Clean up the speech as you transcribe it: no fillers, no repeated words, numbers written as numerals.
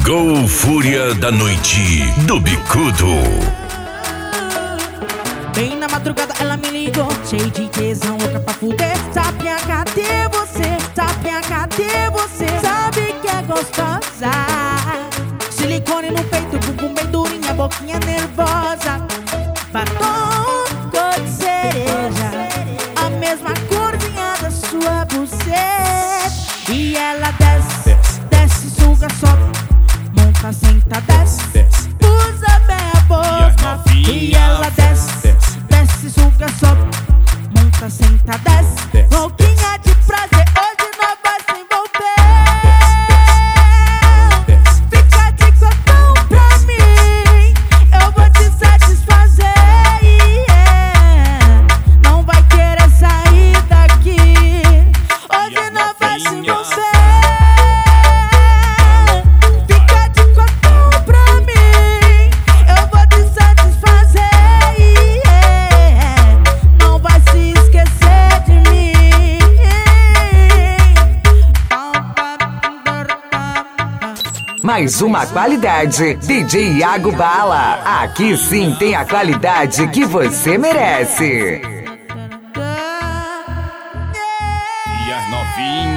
Chegou Fúria da Noite do Bicudo. Bem na madrugada ela me ligou, cheio de tesão, louca pra fuder. Sapinha, cadê você? Sapinha, cadê você? Sabe que é gostosa. Silicone no peito, bumbum bem durinha, boquinha nervosa. Batom cor de cereja, a mesma corzinha da sua buceta. E ela desce, desce, suga, sobe, monta, senta, desce, usa bem a boca. E ela desce, desce, suga, sobe, monta, senta, desce, louquinha de prazer, hoje nós vai se envolver. Fica de cotão pra mim, eu vou te satisfazer, yeah. Não vai querer sair daqui, hoje nós vai se envolver. Fica de cotão pra mim, eu vou te satisfazer, yeah. Não vai se esquecer de mim. Mais uma qualidade, DJ Iago Bala. Aqui sim tem a qualidade que você merece. E as novinhas.